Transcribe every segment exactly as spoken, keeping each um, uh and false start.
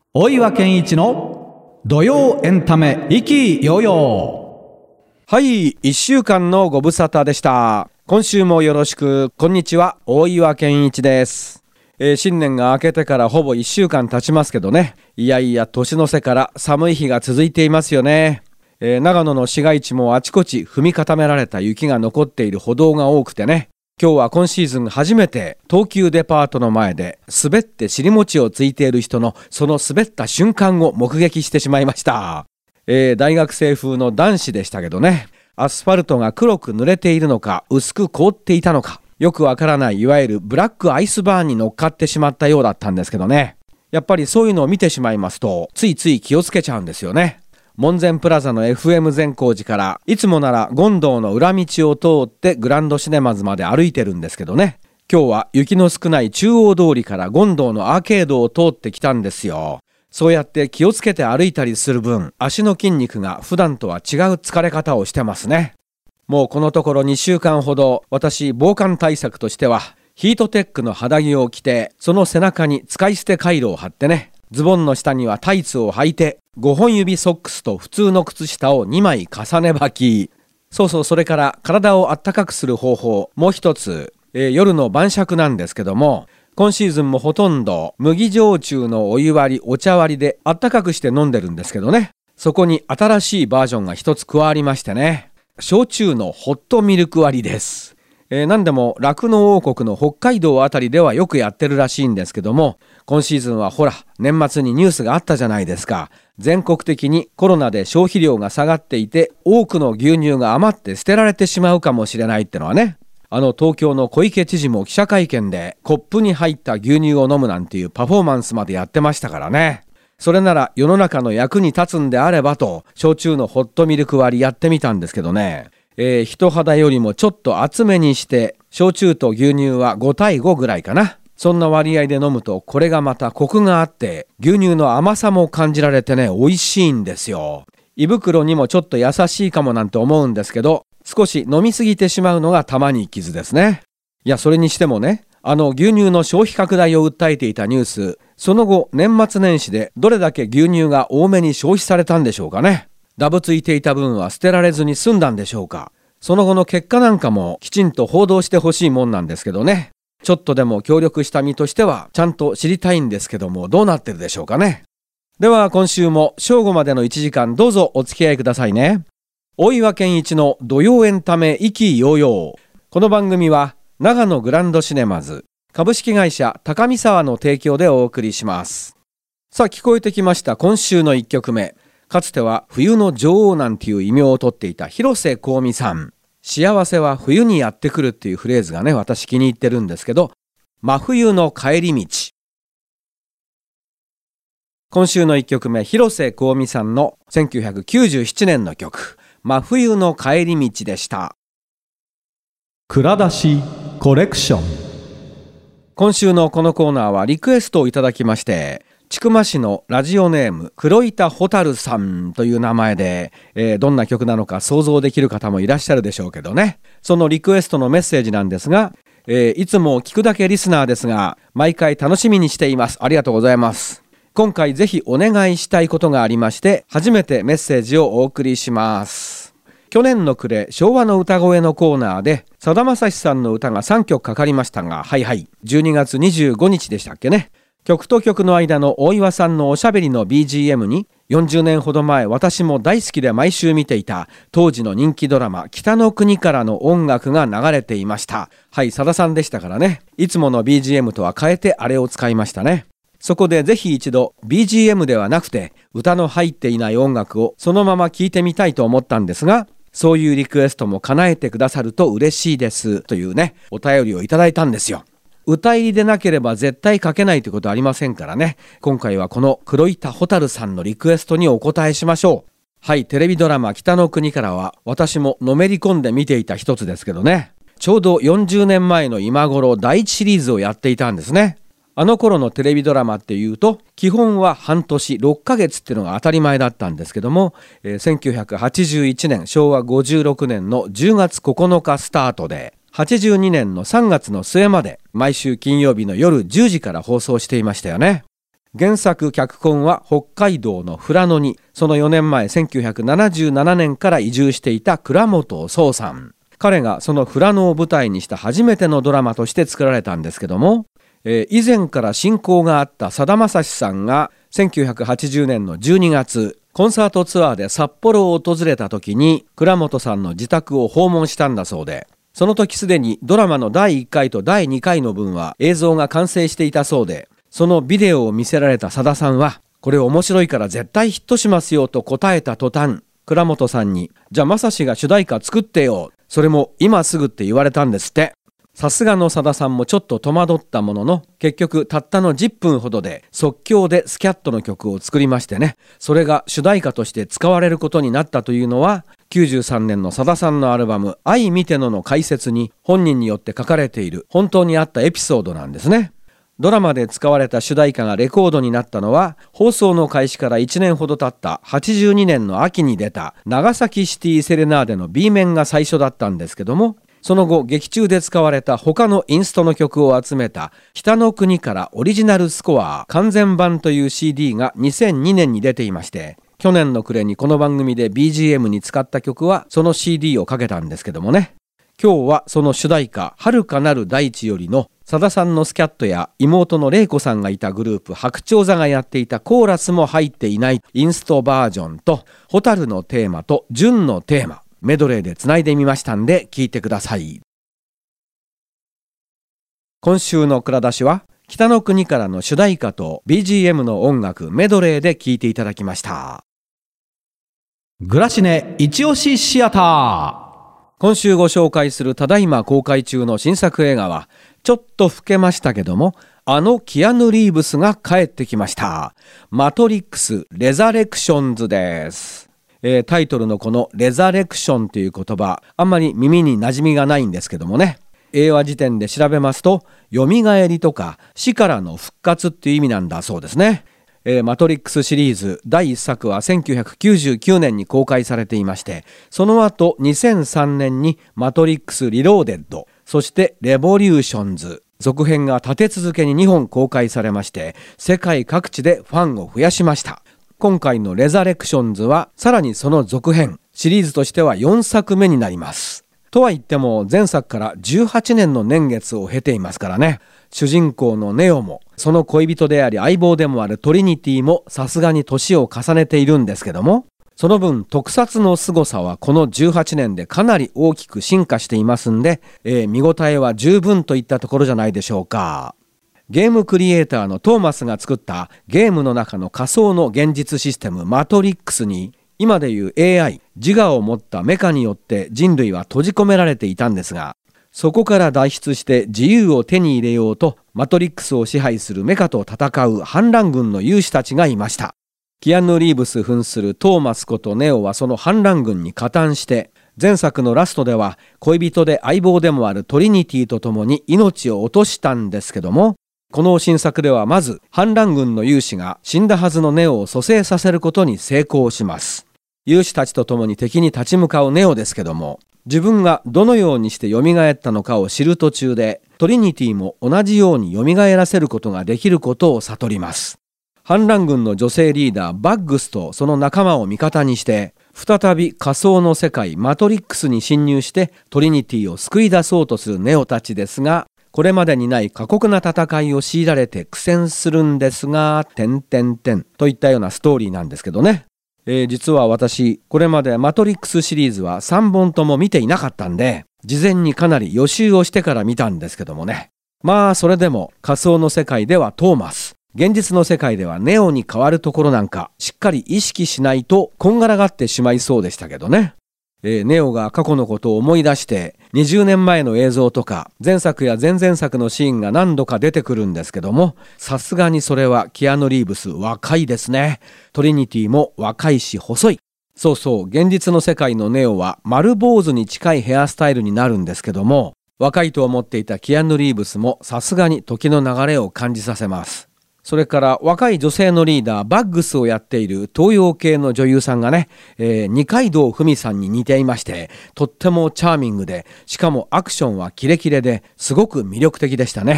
大岩健一の土曜エンタメ意気揚々。 はい、いっしゅうかんのご無沙汰でした。今週もよろしく。こんにちは、大岩健一です。えー、新年が明けてからほぼいっしゅうかん経ちますけどね、いやいや年の瀬から寒い日が続いていますよね。えー、長野の市街地もあちこち踏み固められた雪が残っている歩道が多くてね、今日は今シーズン初めて東急デパートの前で滑って尻餅をついている人のその滑った瞬間を目撃してしまいました。えー、大学生風の男子でしたけどね、アスファルトが黒く濡れているのか薄く凍っていたのかよくわからない、いわゆるブラックアイスバーンに乗っかってしまったようだったんですけどね、やっぱりそういうのを見てしまいますとついつい気をつけちゃうんですよね。門前プラザの エフエム 善光寺からいつもなら権堂の裏道を通ってグランドシネマズまで歩いてるんですけどね、今日は雪の少ない中央通りから権堂のアーケードを通ってきたんですよ。そうやって気をつけて歩いたりする分、足の筋肉が普段とは違う疲れ方をしてますね。もうこのところにしゅうかんほど私防寒対策としてはヒートテックの肌着を着て、その背中に使い捨てカイロを貼ってね、ズボンの下にはタイツを履いてごほん指ソックスと普通の靴下をにまい重ね履き、そうそう、それから体をあったかくする方法もう一つ、えー、夜の晩酌なんですけども、今シーズンもほとんど麦焼酎のお湯割りお茶割りであったかくして飲んでるんですけどね、そこに新しいバージョンが一つ加わりましてね、焼酎のホットミルク割りです。えー、何でも酪農王国の北海道あたりではよくやってるらしいんですけども、今シーズンはほら年末にニュースがあったじゃないですか。全国的にコロナで消費量が下がっていて多くの牛乳が余って捨てられてしまうかもしれないってのはね、あの東京の小池知事も記者会見でコップに入った牛乳を飲むなんていうパフォーマンスまでやってましたからね。それなら世の中の役に立つんであればと焼酎のホットミルク割りやってみたんですけどね、えー、人肌よりもちょっと厚めにして焼酎と牛乳はごたいごぐらいかな、そんな割合で飲むとこれがまたコクがあって牛乳の甘さも感じられてね、美味しいんですよ。胃袋にもちょっと優しいかもなんて思うんですけど、少し飲みすぎてしまうのがたまに傷ですね。いやそれにしてもね、あの牛乳の消費拡大を訴えていたニュース、その後年末年始でどれだけ牛乳が多めに消費されたんでしょうかね。ダブついていた分は捨てられずに済んだんでしょうか。その後の結果なんかもきちんと報道してほしいもんなんですけどね、ちょっとでも協力した身としてはちゃんと知りたいんですけども、どうなってるでしょうかね。では今週も正午までのいちじかんどうぞお付き合いくださいね。大岩健一の土曜エンタメ意気揚々。この番組は長野グランドシネマズ株式会社高見沢の提供でお送りします。さあ聞こえてきました今週のいっきょくめ、かつては冬の女王なんていう異名を取っていた広瀬香美さん、幸せは冬にやってくるっていうフレーズがね、私気に入ってるんですけど、真冬の帰り道。今週のいっきょくめ、広瀬香美さんのせんきゅうひゃくきゅうじゅうななねんの曲、真冬の帰り道でした。 蔵出しコレクション。 今週のこのコーナーはリクエストをいただきまして、千曲市のラジオネーム黒板蛍さんという名前で、えー、どんな曲なのか想像できる方もいらっしゃるでしょうけどね、そのリクエストのメッセージなんですが、えー、いつも聞くだけリスナーですが毎回楽しみにしています。ありがとうございます。今回ぜひお願いしたいことがありまして初めてメッセージをお送りします。去年の暮れ、昭和の歌声のコーナーでさだまさしさんの歌がさんきょくかかりましたが、はいはいじゅうにがつにじゅうごにちでしたっけね。曲と曲の間の大岩さんのおしゃべりの ビージーエム によんじゅうねんほど前私も大好きで毎週見ていた当時の人気ドラマ北の国からの音楽が流れていました。はい、さださんでしたからね、いつもの ビージーエム とは変えてあれを使いましたね。そこでぜひ一度 ビージーエム ではなくて歌の入っていない音楽をそのまま聴いてみたいと思ったんですが、そういうリクエストも叶えてくださると嬉しいですというね、お便りをいただいたんですよ。歌入りでなければ絶対書けないということありませんからね、今回はこの黒板蛍さんのリクエストにお答えしましょう。はい、テレビドラマ北の国からは私ものめり込んで見ていた一つですけどね、ちょうどよんじゅうねんまえの今頃だいいちシリーズをやっていたんですね。あの頃のテレビドラマっていうと基本は半年ろっかげつっていうのが当たり前だったんですけども、えー、せんきゅうひゃくはちじゅういちねんしょうわごじゅうろくねんのじゅうがつここのかスタートではちじゅうにねんのさんがつの末まで毎週金曜日の夜じゅうじから放送していましたよね。 原作脚本は北海道の富良野にそのよねんまえせんきゅうひゃくななじゅうななねんから移住していた倉本壮さん。彼がその富良野を舞台にした初めてのドラマとして作られたんですけども、えー、以前から親交があったさだまさしさんがせんきゅうひゃくはちじゅうねんのじゅうにがつコンサートツアーで札幌を訪れた時に倉本さんの自宅を訪問したんだそうで、その時すでにドラマのだいいっかいとだいにかいの分は映像が完成していたそうで、そのビデオを見せられたさださんは、これ面白いから絶対ヒットしますよと答えた途端、倉本さんに、じゃあまさしが主題歌作ってよ、それも今すぐって言われたんですって。さすがのさださんもちょっと戸惑ったものの、結局たったのじゅっぷんほどで即興でスキャットの曲を作りましてね、それが主題歌として使われることになったというのは、きゅうじゅうさんねんのさださんのアルバム「愛見ての」の解説に本人によって書かれている本当にあったエピソードなんですね。ドラマで使われた主題歌がレコードになったのは放送の開始からいちねんほど経ったはちじゅうにねんの秋に出た長崎シティセレナーデの B 面が最初だったんですけども、その後劇中で使われた他のインストの曲を集めた北の国からオリジナルスコア完全版という シーディー がにせんにねんに出ていまして、去年の暮れにこの番組で ビージーエム に使った曲はその シーディー をかけたんですけどもね。今日はその主題歌遥かなる大地よりのさださんのスキャットや妹の玲子さんがいたグループ白鳥座がやっていたコーラスも入っていないインストバージョンと蛍のテーマと純のテーマメドレーでつないでみましたんで聞いてください。今週の蔵出しは北の国からの主題歌と ビージーエム の音楽メドレーで聞いていただきました。 グラシネ一押しシアター。 今週ご紹介するただいま公開中の新作映画はちょっと老けましたけども、あのキアヌ・リーブスが帰ってきました。マトリックス・レザレクションズです。えー、タイトルのこのレザレクションという言葉、あんまり耳に馴染みがないんですけどもね、英和辞典で調べますと、よみがえりとか死からの復活っていう意味なんだそうですね。えー、マトリックスシリーズだいいっさくはせんきゅうひゃくきゅうじゅうきゅうねんに公開されていまして、その後にせんさんねんにマトリックスリローデッド、そしてレボリューションズ、続編が立て続けににほん公開されまして、世界各地でファンを増やしました。今回のレザレクションズはさらにその続編、シリーズとしてはよんさくめになります。とは言っても前作からじゅうはちねんの年月を経ていますからね。主人公のネオもその恋人であり相棒でもあるトリニティもさすがに年を重ねているんですけども、その分特撮の凄さはこのじゅうはちねんでかなり大きく進化していますんで、えー、見応えは十分といったところじゃないでしょうか。ゲームクリエイターのトーマスが作ったゲームの中の仮想の現実システムマトリックスに、今でいう エーアイ 自我を持ったメカによって人類は閉じ込められていたんですが、そこから脱出して自由を手に入れようとマトリックスを支配するメカと戦う反乱軍の勇士たちがいました。キアヌ・リーブス扮するトーマスことネオはその反乱軍に加担して、前作のラストでは恋人で相棒でもあるトリニティと共に命を落としたんですけども、この新作ではまず反乱軍の勇士が死んだはずのネオを蘇生させることに成功します。勇士たちと共に敵に立ち向かうネオですけども、自分がどのようにして蘇ったのかを知る途中で、トリニティも同じように蘇らせることができることを悟ります。反乱軍の女性リーダーバッグスとその仲間を味方にして、再び仮想の世界マトリックスに侵入してトリニティを救い出そうとするネオたちですが、これまでにない過酷な戦いを強いられて苦戦するんですが、点々点といったようなストーリーなんですけどね。えー、実は私これまでマトリックスシリーズはさんぼんとも見ていなかったんで、事前にかなり予習をしてから見たんですけどもね。まあそれでも仮想の世界ではトーマス、現実の世界ではネオに変わるところなんかしっかり意識しないとこんがらがってしまいそうでしたけどね。えー、ネオが過去のことを思い出してにじゅうねんまえの映像とか前作や前々作のシーンが何度か出てくるんですけども、さすがにそれはキアヌ・リーブス若いですね。トリニティも若いし細い。そうそう、現実の世界のネオは丸坊主に近いヘアスタイルになるんですけども、若いと思っていたキアヌ・リーブスもさすがに時の流れを感じさせます。それから若い女性のリーダーバッグスをやっている東洋系の女優さんがね、えー、二階堂ふみさんに似ていまして、とってもチャーミングで、しかもアクションはキレキレですごく魅力的でしたね。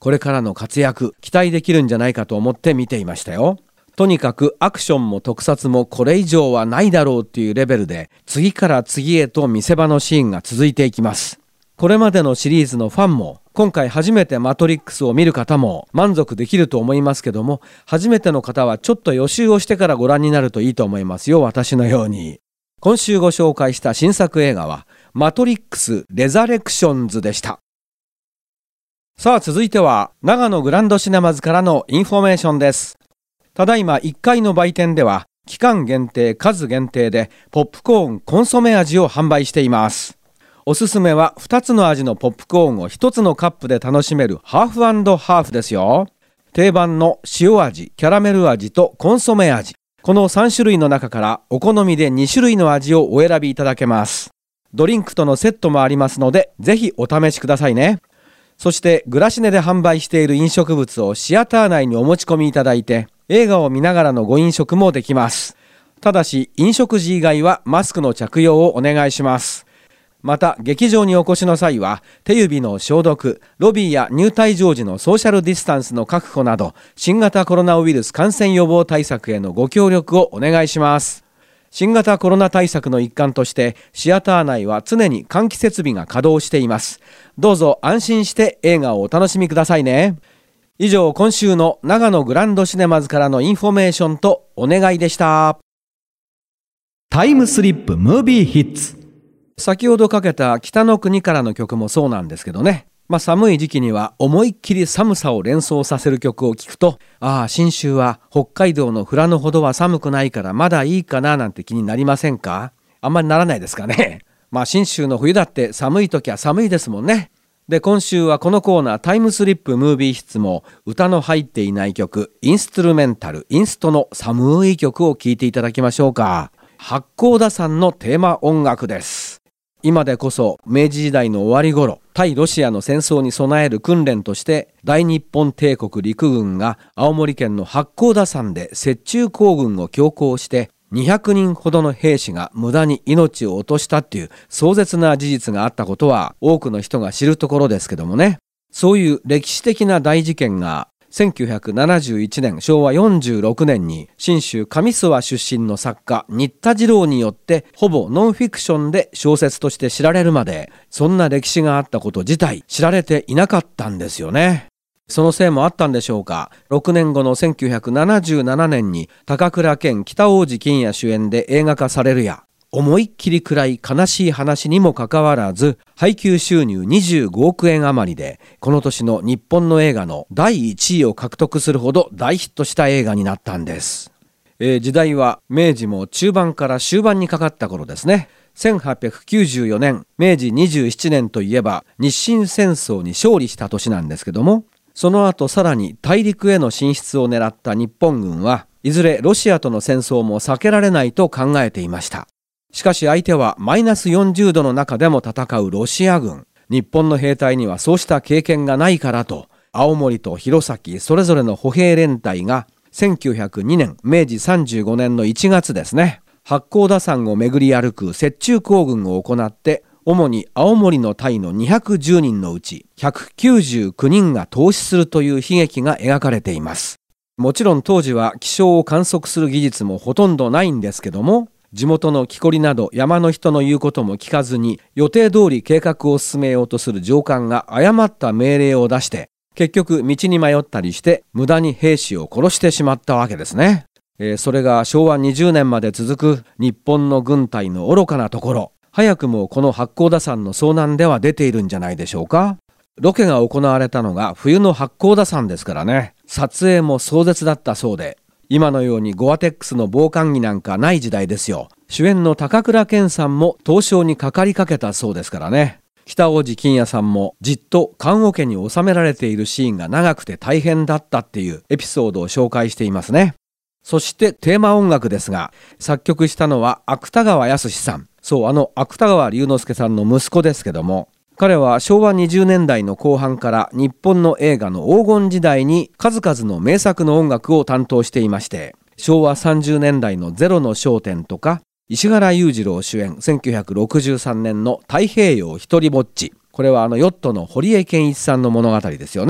これからの活躍期待できるんじゃないかと思って見ていましたよ。とにかくアクションも特撮もこれ以上はないだろうっていうレベルで、次から次へと見せ場のシーンが続いていきます。これまでのシリーズのファンも、今回初めてマトリックスを見る方も満足できると思いますけども、初めての方はちょっと予習をしてからご覧になるといいと思いますよ、私のように。今週ご紹介した新作映画はマトリックスレザレクションズでした。さあ続いては長野グランドシネマズからのインフォメーションです。ただいまいっかいの売店では期間限定数限定でポップコーンコンソメ味を販売しています。おすすめはふたつの味のポップコーンをひとつのカップで楽しめるハーフ&ハーフですよ。定番の塩味、キャラメル味とコンソメ味、このさんしゅるいの中からお好みでにしゅるいの味をお選びいただけます。ドリンクとのセットもありますのでぜひお試しくださいね。そしてグラシネで販売している飲食物をシアター内にお持ち込みいただいて映画を見ながらのご飲食もできます。ただし飲食時以外はマスクの着用をお願いします。また劇場にお越しの際は手指の消毒、ロビーや入退場時のソーシャルディスタンスの確保など新型コロナウイルス感染予防対策へのご協力をお願いします。新型コロナ対策の一環としてシアター内は常に換気設備が稼働しています。どうぞ安心して映画をお楽しみくださいね。以上、今週の長野グランドシネマズからのインフォメーションとお願いでした。 タイムスリップムービーヒッツ。 先ほどかけた北の国からの曲もそうなんですけどね、まあ、寒い時期には思いっきり寒さを連想させる曲を聴くと、ああ新州は北海道の富良野ほどは寒くないからまだいいかななんて気になりませんか？あんまりならないですかね。まあ信州の冬だって寒い時は寒いですもんね。で今週はこのコーナータイムスリップムービーヒッツも歌の入っていない曲、インストゥルメンタルインストの寒い曲を聴いていただきましょうか。八甲田山のテーマ音楽です。今でこそ明治時代の終わり頃、対ロシアの戦争に備える訓練として大日本帝国陸軍が青森県の八甲田山で雪中行軍を強行してにひゃくにんほどの兵士が無駄に命を落としたっていう壮絶な事実があったことは多くの人が知るところですけどもね、そういう歴史的な大事件がせんきゅうひゃくななじゅういちねんしょうわよんじゅうろくねんに信州上諏訪出身の作家新田次郎によってほぼノンフィクションで小説として知られるまで、そんな歴史があったこと自体知られていなかったんですよね。そのせいもあったんでしょうか、ろくねんごのせんきゅうひゃくななじゅうななねんに高倉健北大路欣也主演で映画化されるや、思いっきり暗い悲しい話にもかかわらず配給収入にじゅうごおくえん余りでこの年の日本の映画のだいいちいを獲得するほど大ヒットした映画になったんです。えー、時代は明治も中盤から終盤にかかった頃ですね。せんはっぴゃくきゅうじゅうよねん明治にじゅうななねんといえば日清戦争に勝利した年なんですけども、その後さらに大陸への進出を狙った日本軍はいずれロシアとの戦争も避けられないと考えていました。しかし相手はマイナスよんじゅうどの中でも戦うロシア軍。日本の兵隊にはそうした経験がないからと、青森と弘前それぞれの歩兵連隊がせんきゅうひゃくにねん明治さんじゅうごねんのいちがつですね、八甲田山を巡り歩く雪中行軍を行って、主に青森の隊のにひゃくじゅうにんのうちひゃくきゅうじゅうきゅうにんが凍死するという悲劇が描かれています。もちろん当時は気象を観測する技術もほとんどないんですけども、地元の木こりなど山の人の言うことも聞かずに予定通り計画を進めようとする上官が誤った命令を出して結局道に迷ったりして無駄に兵士を殺してしまったわけですね。えー、それがしょうわにじゅうねんまで続く日本の軍隊の愚かなところ、早くもこの八甲田山の遭難では出ているんじゃないでしょうか。ロケが行われたのが冬の八甲田山ですからね、撮影も壮絶だったそうで、今のようにゴアテックスの防寒着なんかない時代ですよ。主演の高倉健さんも凍傷にかかりかけたそうですからね。北大路欣也さんもじっと棺桶に収められているシーンが長くて大変だったっていうエピソードを紹介していますね。そしてテーマ音楽ですが、作曲したのは芥川康さん。そう、あの芥川龍之介さんの息子ですけども、彼はしょうわにじゅうねんだいの後半から日本の映画の黄金時代に数々の名作の音楽を担当していまして、しょうわさんじゅうねんだいのゼロの焦点とか、石原裕次郎主演せんきゅうひゃくろくじゅうさんねんの太平洋ひとりぼっち、これはあのヨットの堀江謙一さんの物語ですよね。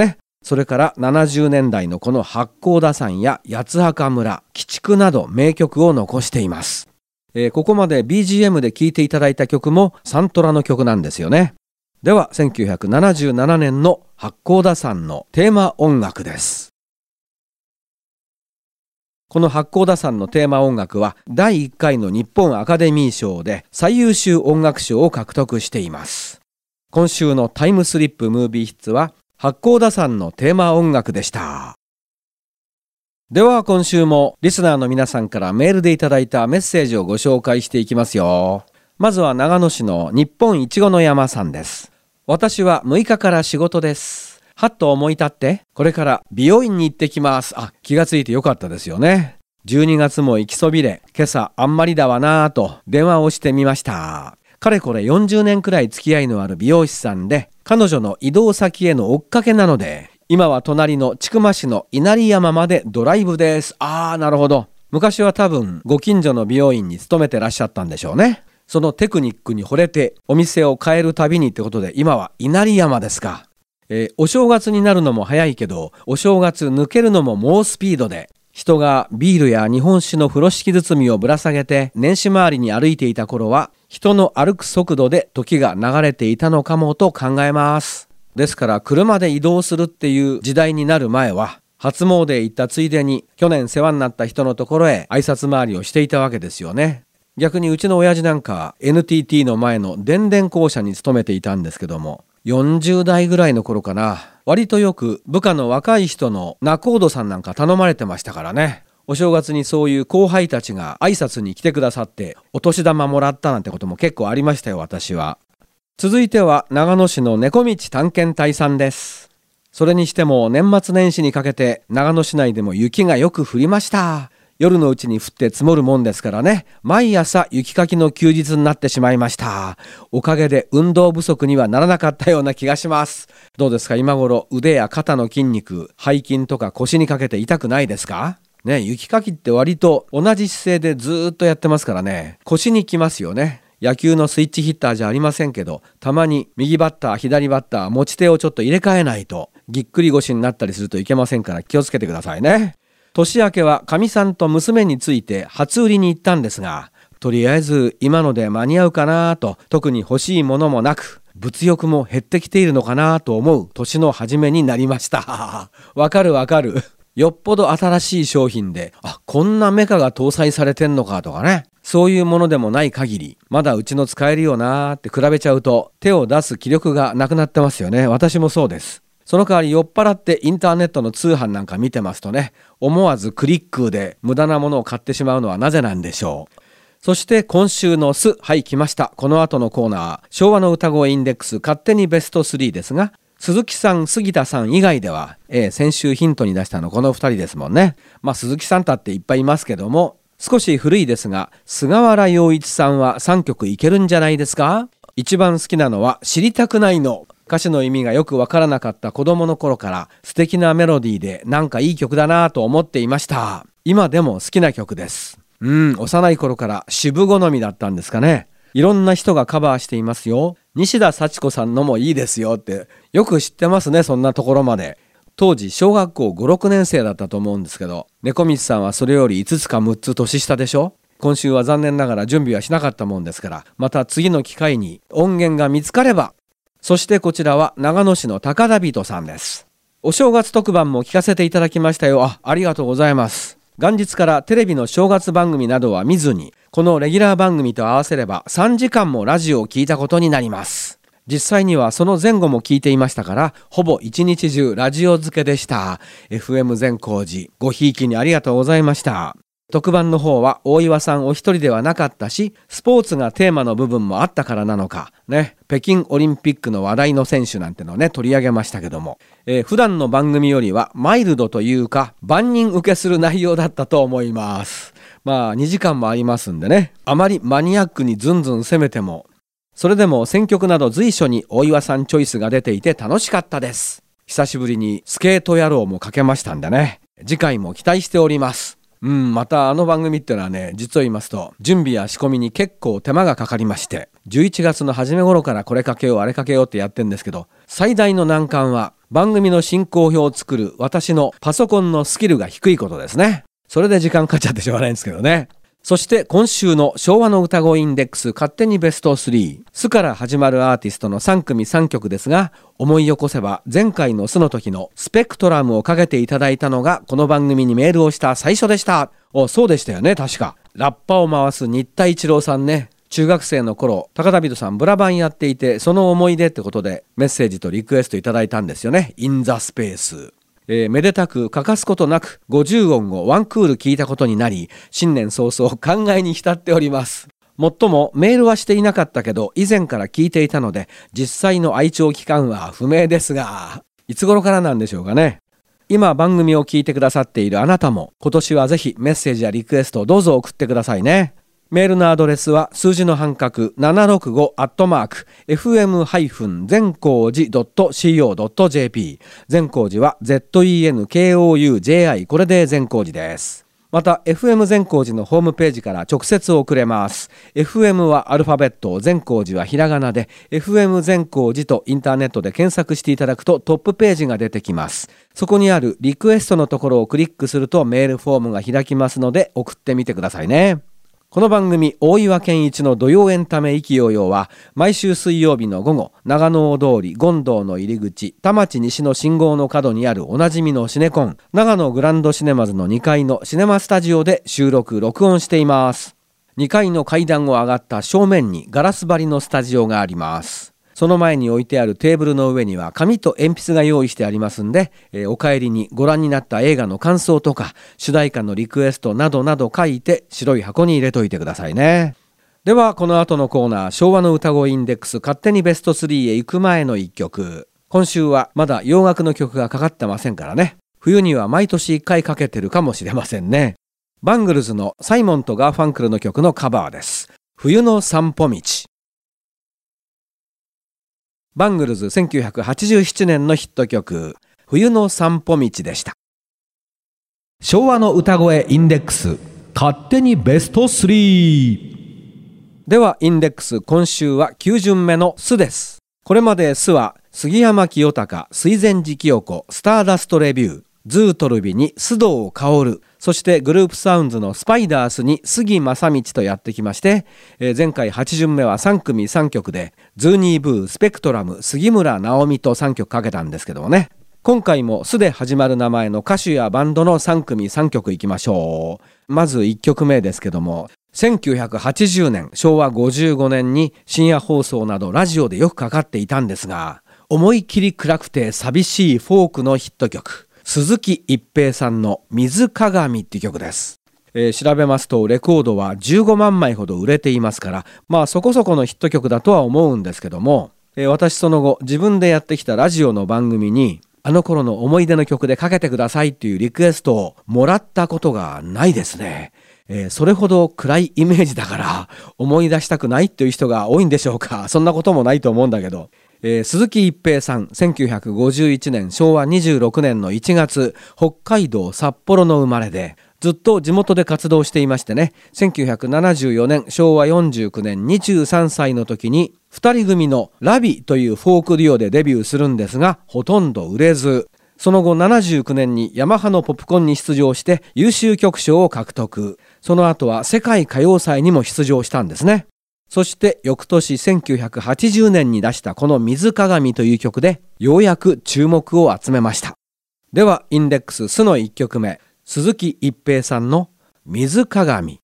それからななじゅうねんだいのこの八甲田山や八つ墓村、鬼畜など名曲を残しています。えー、ここまで ビージーエム で聴いていただいた曲もサントラの曲なんですよね。ではせんきゅうひゃくななじゅうななねんの八甲田山のテーマ音楽です。この八甲田山のテーマ音楽はだいいっかいの日本アカデミー賞で最優秀音楽賞を獲得しています。今週のタイムスリップムービーヒッツは八甲田山のテーマ音楽でした。では今週もリスナーの皆さんからメールでいただいたメッセージをご紹介していきますよ。まずは長野市の日本いちごの山さんです。私はむいかから仕事です。はっと思い立ってこれから美容院に行ってきます。あ、気がついてよかったですよね。じゅうにがつも行きそびれ、今朝あんまりだわなぁと電話をしてみました。かれこれよんじゅうねんくらい付き合いのある美容師さんで、彼女の移動先への追っかけなので、今は隣の千曲市の稲荷山までドライブです。あー、なるほど。昔は多分ご近所の美容院に勤めてらっしゃったんでしょうね。そのテクニックに惚れてお店を変えるたびにってことで、今は稲荷山ですか。えー、お正月になるのも早いけど、お正月抜けるのも猛スピードで、人がビールや日本酒の風呂敷包みをぶら下げて年始回りに歩いていた頃は、人の歩く速度で時が流れていたのかもと考えます。ですから車で移動するっていう時代になる前は、初詣へ行ったついでに去年世話になった人のところへ挨拶回りをしていたわけですよね。逆にうちの親父なんか エヌティーティー の前の電電公社に勤めていたんですけども、よんじゅうだいぐらいの頃かな、割とよく部下の若い人の仲人さんなんか頼まれてましたからね。お正月にそういう後輩たちが挨拶に来てくださってお年玉もらったなんてことも結構ありましたよ、私は。続いては長野市の猫道探検隊さんです。それにしても年末年始にかけて長野市内でも雪がよく降りました。夜のうちに降って積もるもんですからね、毎朝雪かきの休日になってしまいました。おかげで運動不足にはならなかったような気がします。どうですか、今頃腕や肩の筋肉、背筋とか腰にかけて痛くないですかね。雪かきって割と同じ姿勢でずっとやってますからね、腰にきますよね。野球のスイッチヒッターじゃありませんけど、たまに右バッター左バッター持ち手をちょっと入れ替えないとぎっくり腰になったりするといけませんから、気をつけてくださいね。年明けはかみさんと娘について初売りに行ったんですが、とりあえず今ので間に合うかなと、特に欲しいものもなく物欲も減ってきているのかなと思う年の初めになりました。わかるわかる。よっぽど新しい商品で、あ、こんなメカが搭載されてんのかとかね、そういうものでもない限りまだうちの使えるよなーって比べちゃうと手を出す気力がなくなってますよね。私もそうです。その代わり酔っ払ってインターネットの通販なんか見てますとね、思わずクリックで無駄なものを買ってしまうのはなぜなんでしょう。そして今週のす、はい来ました。この後のコーナー、昭和の歌声インデックス勝手にベストスリーですが、鈴木さん、杉田さん以外では、えー、先週ヒントに出したのこのふたりですもんね。まあ鈴木さんだっていっぱいいますけども、少し古いですが菅原洋一さんはさんきょくいけるんじゃないですか。一番好きなのは知りたくないの。歌詞の意味がよくわからなかった子供の頃から素敵なメロディーでなんかいい曲だなと思っていました。今でも好きな曲です。うん、幼い頃から渋好みだったんですかね。いろんな人がカバーしていますよ。西田幸子さんのもいいですよってよく知ってますね。そんなところまで。当時小学校ご、ろくねん生だったと思うんですけど、猫道さんはそれよりいつつかむっつ年下でしょ。今週は残念ながら準備はしなかったもんですから、また次の機会に音源が見つかれば。そしてこちらは長野市の高田人さんです。お正月特番も聞かせていただきましたよ。あ、ありがとうございます。元日からテレビの正月番組などは見ずに、このレギュラー番組と合わせればさんじかんもラジオを聞いたことになります。実際にはその前後も聞いていましたから、ほぼ一日中ラジオ漬けでした。 エフエム 善光寺、ごひいきにありがとうございました。特番の方は大岩さんお一人ではなかったし、スポーツがテーマの部分もあったからなのかね、北京オリンピックの話題の選手なんてのをね取り上げましたけども、えー、普段の番組よりはマイルドというか万人受けする内容だったと思います。まあにじかんもありますんでね、あまりマニアックにズンズン攻めても、それでも選曲など随所に大岩さんチョイスが出ていて楽しかったです。久しぶりにスケート野郎もかけましたんでね、次回も期待しております。うん、またあの番組ってのはね、実を言いますと準備や仕込みに結構手間がかかりまして、じゅういちがつの初め頃からこれかけようあれかけようってやってんですけど、最大の難関は番組の進行表を作る私のパソコンのスキルが低いことですね。それで時間かかっちゃってしょうがないんですけどね。そして今週の昭和の歌声インデックス勝手にベストスリー、スから始まるアーティストのさん組さん曲ですが、思い起こせば前回のスの時のスペクトラムをかけていただいたのがこの番組にメールをした最初でした。お、そうでしたよね。確かラッパを回す新田一郎さんね。中学生の頃高田人さんブラバンやっていて、その思い出ってことでメッセージとリクエストいただいたんですよね。インザスペース、えー、めでたく欠かすことなくごじゅう音をワンクール聞いたことになり、新年早々考えに浸っております。もっともメールはしていなかったけど以前から聞いていたので、実際の愛聴期間は不明ですが、いつ頃からなんでしょうかね。今番組を聞いてくださっているあなたも今年はぜひメッセージやリクエストをどうぞ送ってくださいね。メールのアドレスは数字の半角ななろくごアットマーク エフエム 全光寺 ドット シーオー ドット ジェーピー、 全光寺は ゼット イー エヌ ケー オー ユー ジェー アイ、 これで全光寺です。また エフエム 全光寺のホームページから直接送れます。 エフエム はアルファベット、全光寺はひらがなで エフエム 全光寺とインターネットで検索していただくとトップページが出てきます。そこにあるリクエストのところをクリックするとメールフォームが開きますので送ってみてくださいね。この番組大岩健一の土曜エンタメ意気揚々は毎週水曜日の午後、長野大通り権堂の入り口田町西の信号の角にあるおなじみのシネコン長野グランドシネマズのにかいのシネマスタジオで収録録音しています。にかいの階段を上がった正面にガラス張りのスタジオがあります。その前に置いてあるテーブルの上には紙と鉛筆が用意してありますんで、えー、お帰りにご覧になった映画の感想とか主題歌のリクエストなどなど書いて白い箱に入れといてくださいね。ではこの後のコーナー、昭和の歌声インデックス勝手にベストスリーへ行く前のいっきょく。今週はまだ洋楽の曲がかかってませんからね。冬には毎年いっかいかけてるかもしれませんね。バングルズのサイモンとガーファンクルの曲のカバーです。冬の散歩道。バングルズせんきゅうひゃくはちじゅうななねんのヒット曲冬の散歩道でした。 昭和の歌声インデックス勝手にベストスリー。 ではインデックス今週はきゅう巡目のスです。これまでスは杉山清貴、水前寺清子、スターダストレビュー、ズートルビに須藤薫、そしてグループサウンズのスパイダースに杉正道とやってきまして、えー、前回はち巡目はさん組さん曲でズーニーブー、スペクトラム、杉村直美とさん曲かけたんですけどもね、今回もスで始まる名前の歌手やバンドのさん組さん曲いきましょう。まずいっ曲目ですけども、せんきゅうひゃくはちじゅうねんしょうわごじゅうごねんに深夜放送などラジオでよくかかっていたんですが、思い切り暗くて寂しいフォークのヒット曲、鈴木一平さんの水鏡っていう曲です。えー、調べますとレコードはじゅうごまんまいほど売れていますから、まあそこそこのヒット曲だとは思うんですけども、えー、私その後自分でやってきたラジオの番組にあの頃の思い出の曲でかけてくださいっていうリクエストをもらったことがないですね。えー、それほど暗いイメージだから思い出したくないっていう人が多いんでしょうか。そんなこともないと思うんだけど、えー、鈴木一平さんせんきゅうひゃくごじゅういちねんしょうわにじゅうろくねんのいちがつ、北海道札幌の生まれでずっと地元で活動していましてね、せんきゅうひゃくななじゅうよねんしょうわよんじゅうきゅうねんにじゅうさんさいの時にふたり組のラビというフォークデュオでデビューするんですが、ほとんど売れず、その後ななじゅうきゅうねんにヤマハのポップコンに出場して優秀曲賞を獲得。その後は世界歌謡祭にも出場したんですね。そして翌年せんきゅうひゃくはちじゅうねんに出したこの水鏡という曲でようやく注目を集めました。ではインデックススのいっきょくめ、鈴木一平さんの水鏡。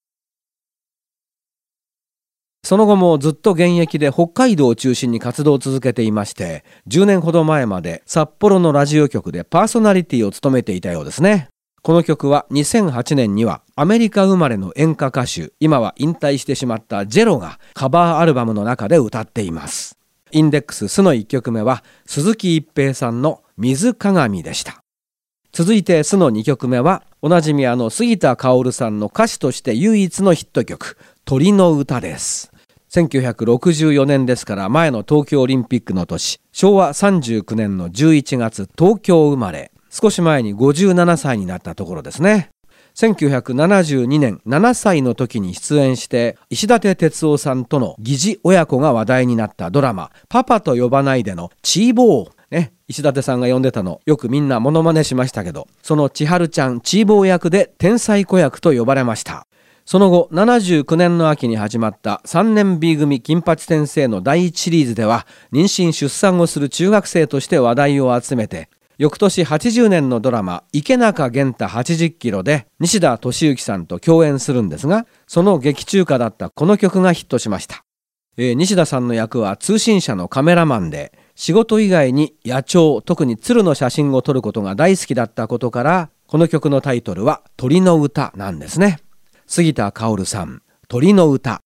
その後もずっと現役で北海道を中心に活動を続けていまして、じゅうねんほど前まで札幌のラジオ局でパーソナリティを務めていたようですね。この曲はにせんはちねんにはアメリカ生まれの演歌歌手、今は引退してしまったジェロがカバーアルバムの中で歌っています。インデックススのいっきょくめは鈴木一平さんの水鏡でした。続いてスのにきょくめはおなじみあの杉田薫さんの歌手として唯一のヒット曲、鳥の歌です。せんきゅうひゃくろくじゅうよねんですから前の東京オリンピックの年、しょうわさんじゅうきゅうねんのじゅういちがつ東京生まれ、少し前にごじゅうななさいになったところですね。せんきゅうひゃくななじゅうにねんななさいの時に出演して石立哲夫さんとの疑似親子が話題になったドラマパパと呼ばないでのチーボーね、石立さんが呼んでたのよくみんなモノマネしましたけど、その千春ちゃんチーボー役で天才子役と呼ばれました。その後ななじゅうきゅうねんの秋に始まったさんねん B 組金八先生のだいいちシリーズでは妊娠出産をする中学生として話題を集めて、翌年はちじゅうねんのドラマ池中玄太はちじゅっキロで西田敏行さんと共演するんですが、その劇中歌だったこの曲がヒットしました。えー、西田さんの役は通信社のカメラマンで、仕事以外に野鳥、特に鶴の写真を撮ることが大好きだったことから、この曲のタイトルは鳥の歌なんですね。杉田薫さん、鳥の歌。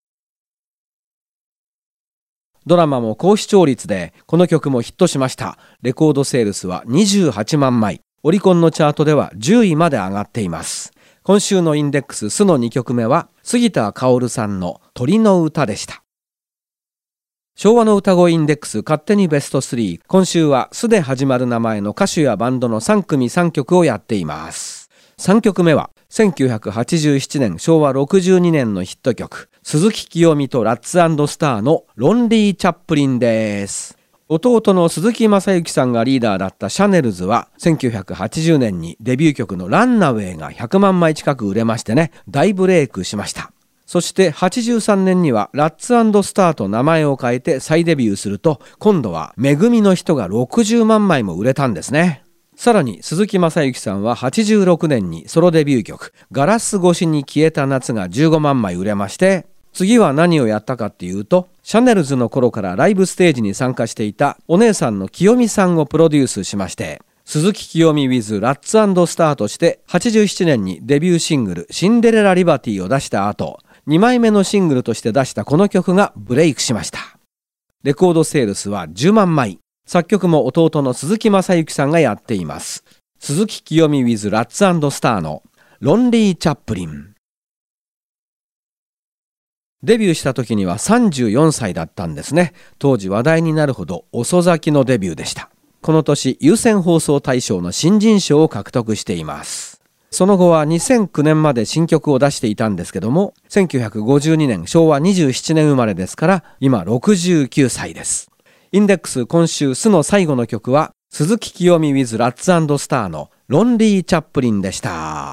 ドラマも高視聴率でこの曲もヒットしました。レコードセールスはにじゅうはちまんまい、オリコンのチャートではじゅういまで上がっています。今週のインデックススのにきょくめは杉田薫さんの鳥の歌でした。昭和の歌声インデックス勝手にベストスリー、今週はスで始まる名前の歌手やバンドのさんくみさんきょくをやっています。さんきょくめはせんきゅうひゃくはちじゅうななねん昭和ろくじゅうにねんのヒット曲、鈴木清美とラッツ&スターのロンリー・チャップリンです。弟の鈴木雅之さんがリーダーだったシャネルズはせんきゅうひゃくはちじゅうねんにデビュー曲のランナウェイがひゃくまんまい近く売れましてね、大ブレイクしました。そしてはちじゅうさんねんにはラッツ&スターと名前を変えて再デビューすると、今度はめぐみの人がろくじゅうまんまいも売れたんですね。さらに鈴木雅之さんははちじゅうろくねんにソロデビュー曲ガラス越しに消えた夏がじゅうごまんまい売れまして、次は何をやったかっていうと、シャネルズの頃からライブステージに参加していたお姉さんの清美さんをプロデュースしまして、鈴木清美 with ラッツ&スターとしてはちじゅうななねんにデビューシングルシンデレラリバティを出した後、にまいめのシングルとして出したこの曲がブレイクしました。レコードセールスはじゅうまんまい、作曲も弟の鈴木雅之さんがやっています。鈴木清美 with ラッツ&スターのロンリー・チャップリン。デビューした時にはさんじゅうよんさいだったんですね。当時話題になるほど遅咲きのデビューでした。この年有線放送大賞の新人賞を獲得しています。その後はにせんきゅうねんまで新曲を出していたんですけども、せんきゅうひゃくごじゅうにねん昭和にじゅうななねん生まれですから今ろくじゅうきゅうさいです。インデックス今週スの最後の曲は鈴木清美 with ラッツ&スターのロンリー・チャップリンでした。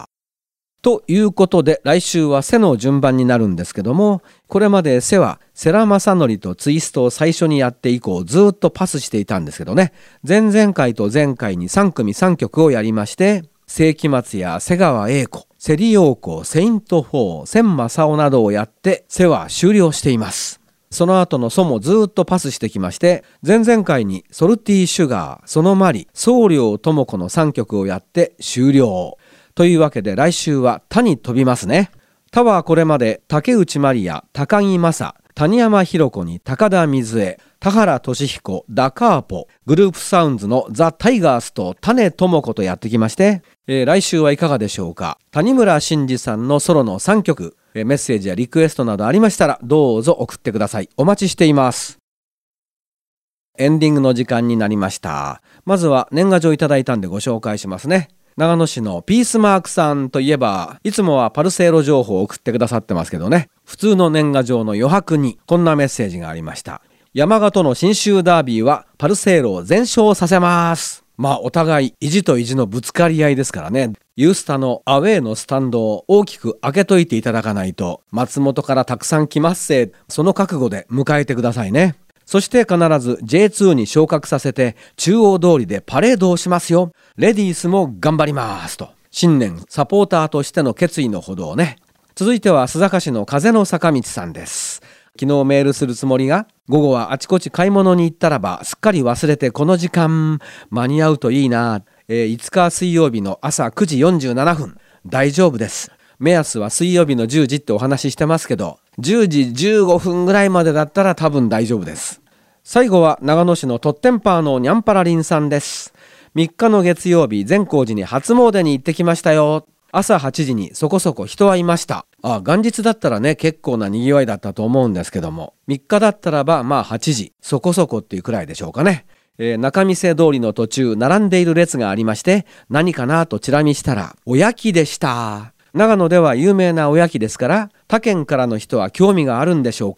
ということで来週はセの順番になるんですけども、これまでセは世良公則とツイストを最初にやって以降ずっとパスしていたんですけどね、前々回と前回にさんくみさんきょくをやりまして、世紀末や瀬川栄子、セリ陽子、セイントフォー、千正夫などをやってセは終了しています。その後のソもずっとパスしてきまして、前々回にソルティーシュガー、そのマリ、宗良智子のさんきょくをやって終了。というわけで来週は他に飛びますね。他はこれまで竹内まりや、高木正、谷山博子に高田水江、田原俊彦、ダカーポ、グループサウンズのザ・タイガースと種智子とやってきまして、えー、来週はいかがでしょうか。谷村新司さんのソロのさんきょく、えー、メッセージやリクエストなどありましたらどうぞ送ってください。お待ちしています。エンディングの時間になりました。まずは年賀状いただいたんでご紹介しますね。長野市のピースマークさんといえば、いつもはパルセーロ情報を送ってくださってますけどね、普通の年賀状の余白にこんなメッセージがありました。山形の信州ダービーはパルセーロを全勝させます。まあお互い意地と意地のぶつかり合いですからね、ユースタのアウェーのスタンドを大きく開けといていただかないと松本からたくさん来ますせ、その覚悟で迎えてくださいね。そして必ず ジェイツー に昇格させて中央通りでパレードをしますよ。レディースも頑張りますと、新年サポーターとしての決意のほどをね。続いては須坂市の風の坂道さんです。昨日メールするつもりが午後はあちこち買い物に行ったらばすっかり忘れて、この時間間に合うといいな、えー、いつか水曜日の朝くじよんじゅうななふん、大丈夫です。目安は水曜日のじゅうじってお話ししてますけど、じゅうじじゅうごふんぐらいまでだったら多分大丈夫です。最後は長野市のトッテンパーのニャンパラリンさんです。みっかの月曜日、善光寺に初詣に行ってきましたよ。朝はちじにそこそこ人はいました。あ、元日だったらね結構な賑わいだったと思うんですけども、みっかだったらばまあはちじそこそこっていうくらいでしょうかね。えー、仲見世通りの途中並んでいる列がありまして、何かなとチラ見したらおやきでした。長野では有名なおやきですから、他県からの人は興味があるんでしょうか。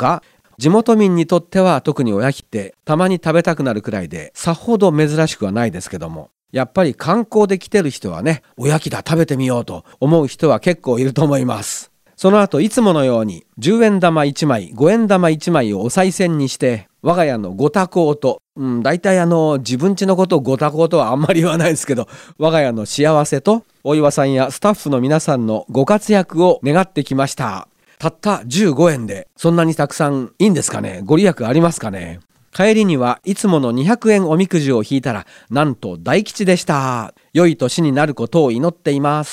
地元民にとっては特におやきってたまに食べたくなるくらいでさほど珍しくはないですけども、やっぱり観光で来てる人はね、おやきだ食べてみようと思う人は結構いると思います。その後いつものようにじゅうえん玉いちまい、ごえん玉いちまいをお賽銭にして、我が家のご多幸と、うん、大体あの自分家のことをご多幸とはあんまり言わないですけど、我が家の幸せと大岩さんやスタッフの皆さんのご活躍を願ってきました。たったじゅうごえんでそんなにたくさんいいんですかね。ご利益ありますかね。帰りにはいつものにひゃくえんおみくじを引いたら、なんと大吉でした。良い年になることを祈っています。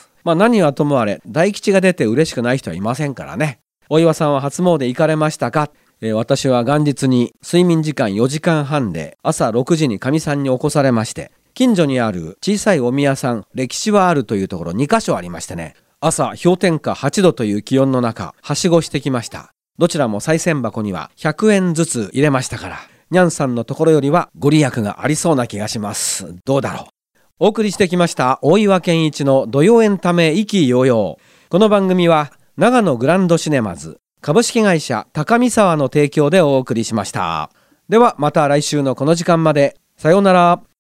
まあ何はともあれ、大吉が出て嬉しくない人はいませんからね。大岩さんは初詣行かれましたか？えー、私は元日に睡眠時間よじかんはんで朝ろくじにかみさんに起こされまして、近所にある小さいお宮さん、歴史はあるというところにかしょありましてね、朝氷点下はちどという気温の中、はしごしてきました。どちらも賽銭箱にはひゃくえんずつ入れましたから、にゃんさんのところよりはご利益がありそうな気がします。どうだろう。お送りしてきました大岩健一の土曜エンタメ意気揚々。この番組は長野グランドシネマズ株式会社高見沢の提供でお送りしました。ではまた来週のこの時間まで。さようなら。